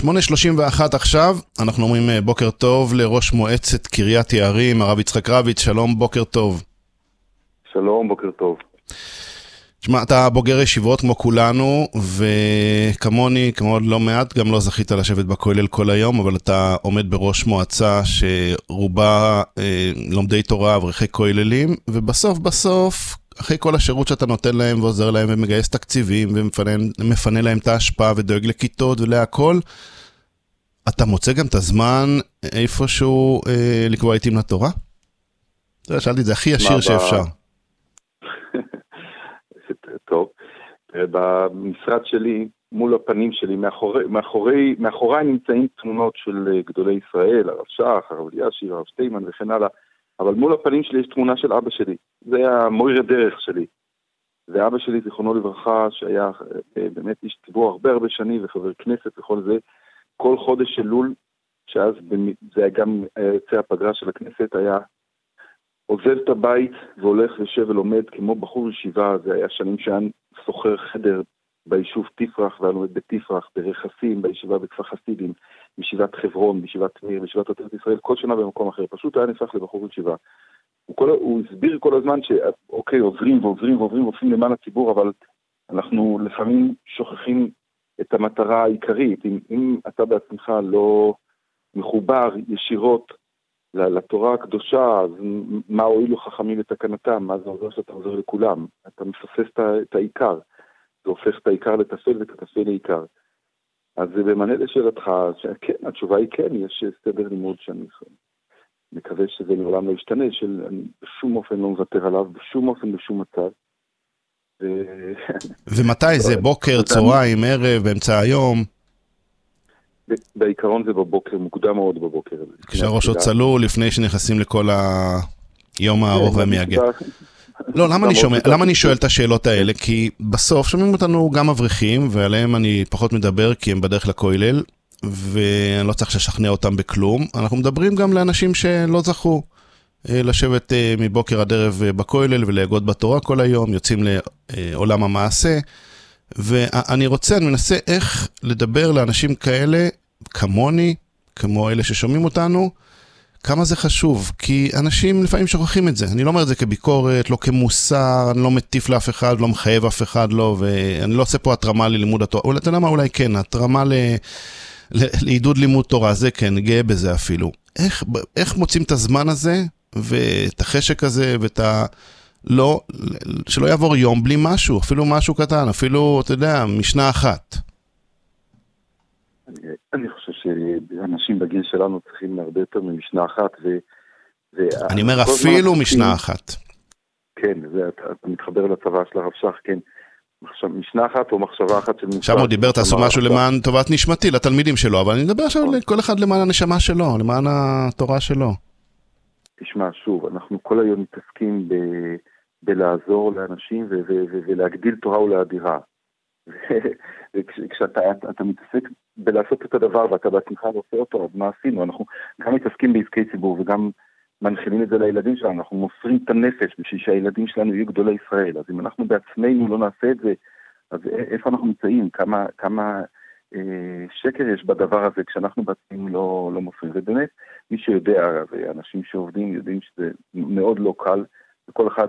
8:31 עכשיו, אנחנו אומרים בוקר טוב לראש מועצת קריית יערים, הרב יצחק רביץ, שלום, בוקר טוב. שלום, בוקר טוב. תשמע, אתה בוגר ישיבות כמו כולנו, וכמוני, כמו עוד לא מעט, גם לא זכית לשבת בכולל כל היום, אבל אתה עומד בראש מועצה שרובה לומדי תורה, אברכי כוללים, ובסוף, אחרי כל השירות שאתה נותן להם ועוזר להם ומגייס תקציבים ומפנה להם את ההשפעה ודואג לכיתות ולהכל, אתה מוצא גם את הזמן איפשהו לקבוע עיתים לתורה? שאלתי את זה הכי ישיר שאפשר. טוב, במשרד שלי, מול הפנים שלי, מאחוריי נמצאים תמונות של גדולי ישראל, הרב שח, הרב אלישיב, הרב שטיימן וכן הלאה, אבל מול הפנים שלי יש תמונה של אבא שלי, זה המויר הדרך שלי, ואבא שלי זיכרונו לברכה, שהיה באמת איש ציבור הרבה שנים וחבר כנסת וכל זה, כל חודש של לול, שאז זה היה גם יוצא הפגרה של הכנסת, היה עוזב את הבית והולך ושב ולומד כמו בחור ישיבה, זה היה שנים שהיה סוחר חדר ביישוב תפרח, והיה לומד בתפרח, ברכסים, בישיבה בכפר חסידים, בישיבת חברון, בישיבת מיר, בישיבת עטרת ישראל, כל שנה במקום אחר, פשוט היה נפח לבחור ישיבה. הוא הסביר כל הזמן שאוקיי, עוזרים ועושים למען הציבור, אבל אנחנו לפעמים שוכחים את המטרה העיקרית. אם אתה בעצמך לא מחובר ישירות לתורה הקדושה, אז מה הועילו חכמים לתקנתם? מה זה עוזר שאתה עוזר לכולם? אתה מפספס את העיקר. זה הופך את העיקר לטפל ואת הטפל לעיקר. אז זה במענה לשאלתך, שכן, התשובה היא כן, יש סדר לימוד שאני מקווה שזה לעולם לא ישתנה, שאני בשום אופן לא מוותר עליו, בשום אופן, בשום מצב. ומתי זה? בוקר, צהריים, ערב, באמצע היום? בעיקרון זה בבוקר, מוקדם מאוד בבוקר. כשהראש עוד צלול, לפני שנכנסים לכל היום הארוך והמייגע. לא, למה אני שואל את השאלות האלה? כי בסוף שומעים אותנו גם אברכים, ועליהם אני פחות מדבר, כי הם בדרך לכולל, ואני לא צריך לשכנע אותם בכלום. אנחנו מדברים גם לאנשים שלא זכו לשבת מבוקר עד ערב בכולל ולהגות בתורה כל היום, יוצאים לעולם המעשה, ואני מנסה איך לדבר לאנשים כאלה, כמוני, כמו אלה ששומעים אותנו, כמה זה חשוב, כי אנשים לפעמים שוכחים את זה. אני לא אומר את זה כביקורת, לא כמוסר, אני לא מטיף לאף אחד, לא מחייב אף אחד, לא, ואני לא עושה פה התרמה ללימוד התורה. אולי, אתה יודע מה? אולי כן, התרמה לעידוד לימוד תורה, זה כן, גאה בזה אפילו. איך מוצאים את הזמן הזה, ואת החשק הזה, לא, שלא יעבור יום בלי משהו, אפילו משהו קטן, אפילו, אתה יודע, משנה אחת. אני חושב שאנשים בגיל שלנו צריכים הרבה יותר ממשנה אחת, אני אומר אפילו משנה אחת. כן, אתה מתחבר לצבא של הרב שח, כן. משנה אחת או מחשבה אחת של... עכשיו הוא דיבר, תעשו משהו למען טובת נשמתי, לתלמידים שלו, אבל אני מדבר עכשיו לכל אחד למען הנשמה שלו, למען התורה שלו. תשמע, שוב, אנחנו כל היום מתעסקים בלעזור לאנשים ולהגדיל תורה ולאדירה. וכשאתה מתעסק בלעשות את הדבר ואתה בעצמך עושה אותו, אז מה עשינו? אנחנו גם מתעסקים בעסקי ציבור וגם מנחילים את זה לילדים שלנו, אנחנו מוסרים את הנפש בשביל שהילדים שלנו יהיו גדולי ישראל. אז אם אנחנו בעצמנו לא נעשה את זה, אז איפה אנחנו נמצאים? כמה שקר יש בדבר הזה כשאנחנו בעצמנו לא מוסרים. ובאמת, מי שיודע, ואנשים שעובדים יודעים שזה מאוד לא קל, וכל אחד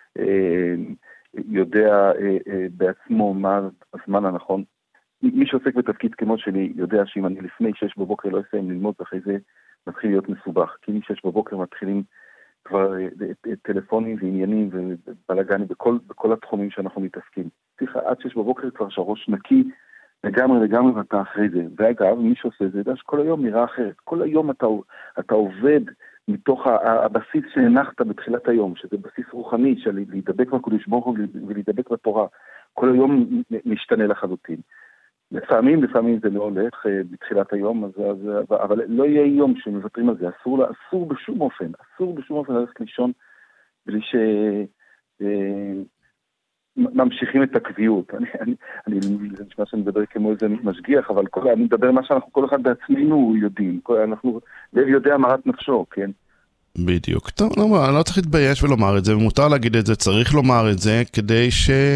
יודע בעצמו מה הזמן הנכון. מי שעוסק בתפקיד כמו שלי יודע שאם אני לפני 6 בבוקר לא אסיים ללמוד, ואחרי זה מתחיל להיות מסובך. כי מ-6 בבוקר מתחילים כבר טלפונים ועניינים ובלגנים בכל התחומים שאנחנו מתעסקים. צריך עד 6 בבוקר כבר שהראש נקי לגמרי ואתה אחרי זה. ואגב, מי שעושה זה יודע שכל היום נראה אחרת. כל היום אתה עובד מתוך הבסיס שהנחת בתחילת היום, שזה בסיס רוחני של להידבק בקדוש ברוך הוא ולהידבק בתורה. כל היום משתנה לחלוטין. לפעמים זה לא הולך בתחילת היום, אבל לא יהיה יום שמוותרים על זה. אסור בשום אופן ללכת לישון בלי ממשיכים את הקביעות. אני נשמע שאני מדבר כמו איזה משגיח, אבל אני מדבר מה שאנחנו כל אחד בעצמנו יודעים. לב יודע מרת נפשו, כן? בדיוק. טוב, לא צריך להתבייש ולומר את זה, ומותר להגיד את זה, צריך לומר את זה, כדי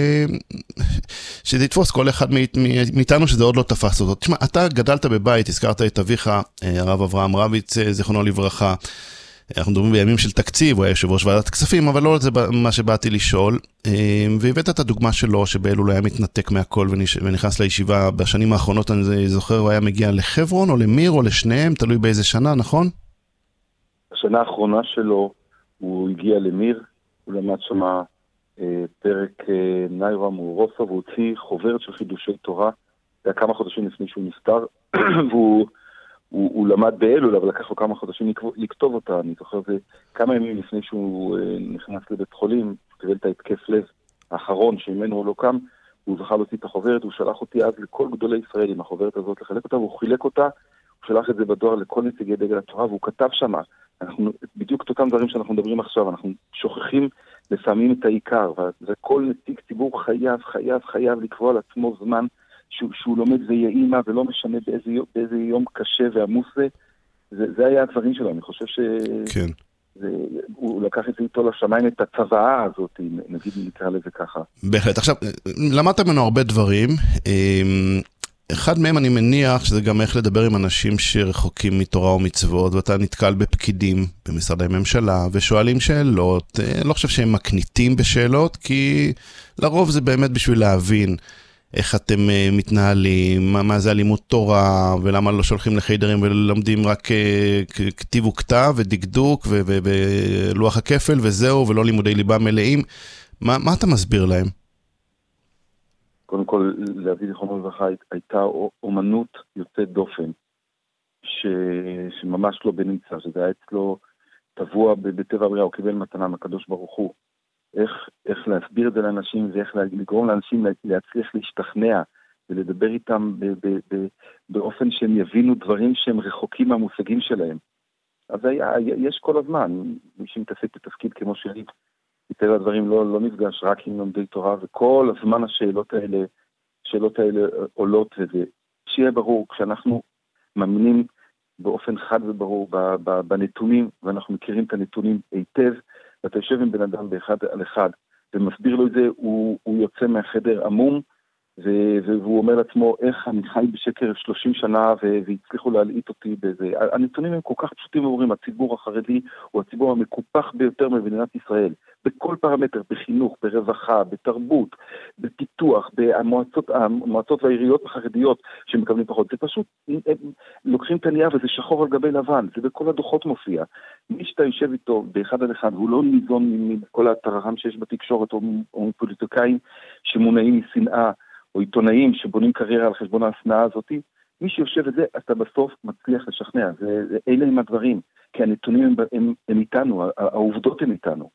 שזה יתפוס כל אחד מאיתנו שזה עוד לא תפס אותו. תשמע, אתה גדלת בבית, הזכרת את אביך, הרב אברהם רביץ, זיכרונו לברכה. אנחנו מדברים בימים של תקציב, הוא היה יושב ראש ועדת הכספים, אבל לא זה מה שבאתי לשאול. והבאת את הדוגמה שלו, שבאלול היה מתנתק מהכל ונכנס לישיבה. בשנים האחרונות, אני זוכר, הוא היה מגיע לחברון או למיר או לשניהם, תלוי באיזה שנה, נכון? בשנה האחרונה שלו הוא הגיע למיר, הוא למד שם פרק ניירם ורוסה, והוא הוציא חוברת של חידושי תורה, זה היה כמה חודשים לפני שהוא נפטר, והוא למד באלול, אבל לקח לו כמה חודשים לכתוב אותה, אני זוכר זה כמה ימים לפני שהוא נכנס לבית חולים, קיבל את ההתקף לב האחרון שממנו הוא לא קם, הוא זכה להוציא את החוברת, הוא שלח אותי אז לכל גדולי ישראל עם החוברת הזאת לחלק אותה, והוא חילק אותה, הוא שלח את זה בדואר לכל נציגי דגל התורה, והוא כתב שמה, אנחנו, בדיוק את אותם דברים שאנחנו מדברים עכשיו, אנחנו שוכחים לפעמים את העיקר, וכל נציג ציבור חייב לקבוע לעצמו זמן שהוא לומד ויעימה, ולא משנה באיזה יום קשה ועמוס זה היה הדברים שלו, אני חושב כן. הוא לקח את זה איתו לשמיים, את הצוואה הזאת, נגיד נקרא לזה ככה. בהחלט. עכשיו, למדת ממנו הרבה דברים, אחד מהם אני מניח שזה גם איך לדבר עם אנשים שרחוקים מתורה ומצוות, ואתה נתקל בפקידים במשרדי ממשלה, ושואלים שאלות, לא חושב שהם מקניטים בשאלות, כי לרוב זה באמת בשביל להבין איך אתם מתנהלים, מה זה לימוד תורה, ולמה לא שולחים לחיידרים ולומדים רק כתיב וכתב ודקדוק ולוח הכפל וזהו, ולא לימודי ליבה מלאים. מה אתה מסביר להם? קודם כל, לאבי זיכרונו לברכה הייתה אומנות יוצאת דופן, שממש לא בנמצא, שזה היה אצלו טבוע בטבע הבריאה, הוא קיבל מתנה מהקדוש ברוך הוא. איך להסביר את זה לאנשים, ואיך לגרום לאנשים להצליח להשתכנע, ולדבר איתם באופן שהם יבינו דברים שהם רחוקים מהמושגים שלהם. אז יש כל הזמן, מי שמתעסק בתפקיד כמו שלי, מטבע הדברים לא נפגש רק עם לומדי תורה, וכל הזמן השאלות האלה עולות, וזה שיהיה ברור, כשאנחנו מאמינים באופן חד וברור בנתונים, ואנחנו מכירים את הנתונים היטב, ואתה יושב עם בן אדם באחד על אחד, ומסביר לו את זה, הוא יוצא מהחדר עמום, והוא אומר לעצמו, איך אני חי בשקר 30 שנה, והצליחו להלעיט אותי בזה. הנתונים הם כל כך פשוטים ואומרים, הציבור החרדי הוא הציבור המקופח ביותר במדינת ישראל, בכל פרמטר, בחינוך, ברווחה, בתרבות, בפיתוח, במועצות והעיריות החרדיות שמקבלים פחות. זה פשוט, לוקחים את הנייר וזה שחור על גבי לבן, זה בכל הדוחות מופיע. מי שאתה יושב איתו באחד על אחד, הוא לא ניזון מכל הטררם שיש בתקשורת, או פוליטיקאים שמונעים משנאה, או עיתונאים שבונים קריירה על חשבון ההשנאה הזאת, מי שיושב את זה, אתה בסוף מצליח לשכנע. אלה הם הדברים, כי הנתונים הם איתנו, העובדות הם איתנו.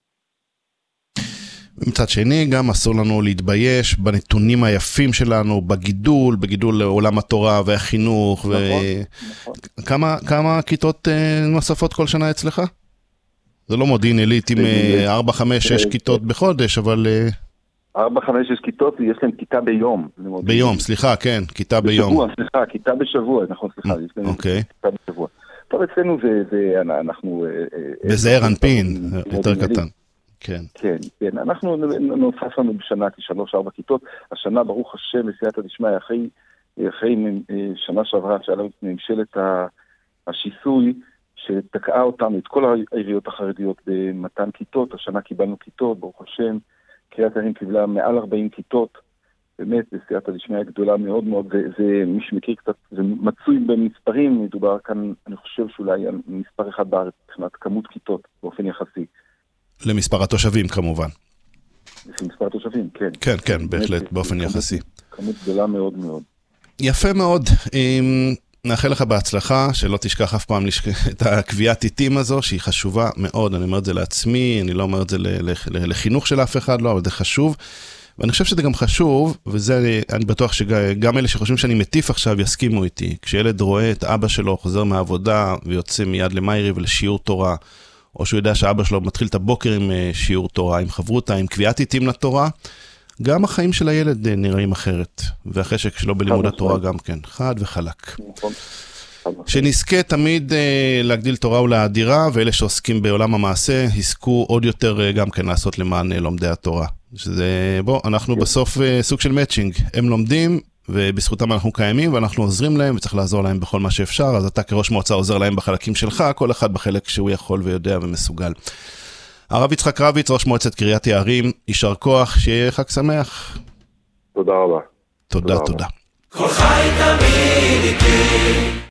מצד שני, גם אסור לנו להתבייש בנתונים היפים שלנו, בגידול לעולם התורה והחינוך. נכון. כמה כיתות נוספות כל שנה אצלך? זה לא מודיעין עילית עם 4, 5, 6 כיתות בחודש, אבל 4, 5, 6 כיתות, יש להם כיתה ביום. ביום, סליחה, כן, כיתה ביום. בשבוע, סליחה, כיתה בשבוע, נכון, סליחה. אוקיי. כיתה בשבוע. טוב, אצלנו אנחנו בזעיר אנפין, יותר קטן. כן. כן, אנחנו נוסף לנו בשנה כ3-4 כיתות, השנה ברוך השם בסייעתא דשמיא, אחרי שנה שעברה שהיה לנו ממשלת השיסוי, שתקעה אותנו, את כל העיריות החרדיות במתן כיתות, השנה קיבלנו כיתות, ברוך השם, קריית הרים קיבלה מעל 40 כיתות, באמת בסייעתא דשמיא גדולה מאוד מאוד, זה מי שמכיר קצת, זה מצוי במספרים, מדובר כאן, אני חושב שאולי מספר אחד בארץ, מבחינת כמות כיתות באופן יחסי. למספר התושבים כמובן. למספר התושבים, כן. כן, בהחלט, באופן יחסי. כמות גדולה מאוד מאוד. יפה מאוד. נאחל לך בהצלחה, שלא תשכח אף פעם את הקביעת עיתים הזו, שהיא חשובה מאוד. אני אומר את זה לעצמי, אני לא אומר את זה לחינוך של אף אחד, לא, אבל זה חשוב. ואני חושב שזה גם חשוב, וזה אני בטוח שגם אלה שחושבים שאני מטיף עכשיו יסכימו איתי. כשילד רואה את אבא שלו חוזר מהעבודה ויוצא מיד למיירי ולשיעור תורה, או שהוא יודע שאבא שלו מתחיל את הבוקר עם שיעור תורה, עם חברותה, עם קביעת עיתים לתורה, גם החיים של הילד נראים אחרת, והחשק שלו בלימוד התורה גם כן, חד וחלק. נכון. שנזכה תמיד להגדיל תורה ולהאדירה, ואלה שעוסקים בעולם המעשה, יזכו עוד יותר גם כן לעשות למען לומדי התורה. שזה, אנחנו בסוף סוג של מאצ'ינג, הם לומדים, ובזכותם אנחנו קיימים, ואנחנו עוזרים להם, וצריך לעזור להם בכל מה שאפשר, אז אתה כראש מועצה עוזר להם בחלקים שלך, כל אחד בחלק שהוא יכול ויודע ומסוגל. הרב יצחק רביץ, ראש מועצת קריית יערים, יישר כוח, שיהיה חג שמח. תודה רבה. תודה. כל חי תמיד איתי